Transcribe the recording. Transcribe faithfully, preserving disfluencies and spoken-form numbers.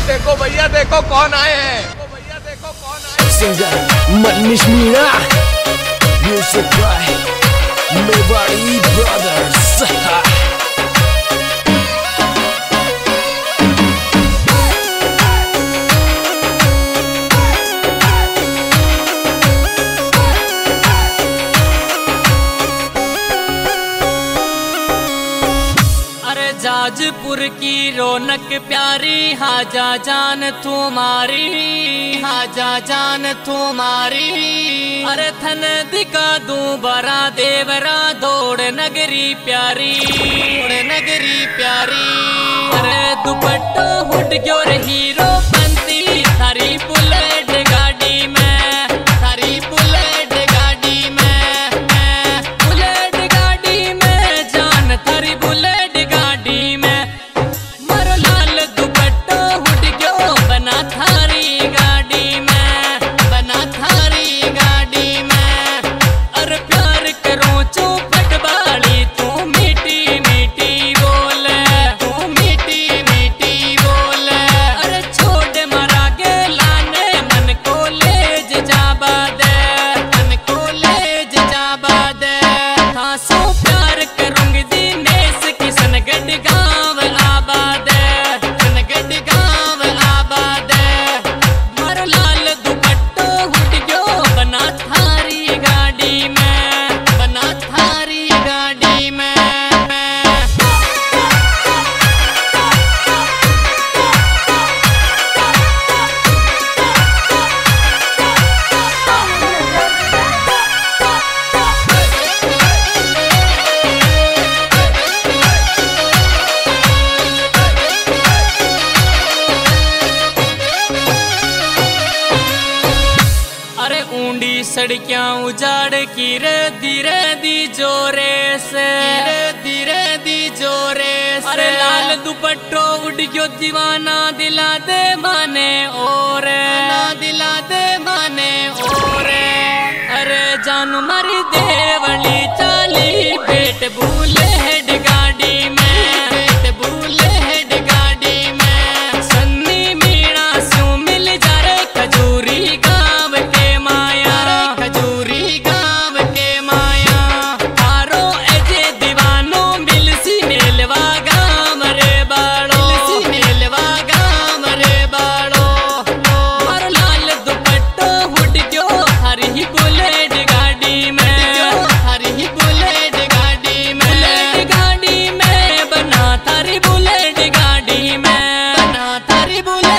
देखो भैया देखो कौन आए हैं, भैया देखो कौन आए हैं। Singer Manish Meena, music by Mewari brothers. Jajpur की रौनक प्यारी, हाजा जान तुम्हारी, हाजा जान तुम्हारी। अरे थन दिखा दूं बरा देवरा, दौड़ नगरी प्यारी, दौड़ नगरी प्यारी। अरे दुपट्टो हुड क्यों हीरो पंती, थारी बुलेट गाड़ी में, थारी बुलेट गाड़ी में, बुलेट गाड़ी में जान, थारी बुलेट सड़कियां उजाड़ की रे धीरे दी जोरे से, धीरे दी जोरे से। अरे लाल दुपट्टो उड़ गयो दीवाना, दिला दे माने और ना दिला दे माने और। अरे जानू मारी देवली चाली, बेट भूले हेड गाड़ी में, बेट भूले हेड गाड़ी में। सन्नी मीणा स्यों मिल जा रे खजूरी गाँव के माया, खजूरी गाँव के माया। हारो एजे दीवानो मिल सी मेलवा गाँव रे बाड़ो, मिल सी मेलवा गाँव रे बाड़ो। और लाल दुपट्टो हुड क्यों हरी बुलेट गाड़ी में, हरी बुलेट गाड़ी में, बुलेट गाड़ी में बना थारी बुलेट गाड़ी में, बना थारी बुलेट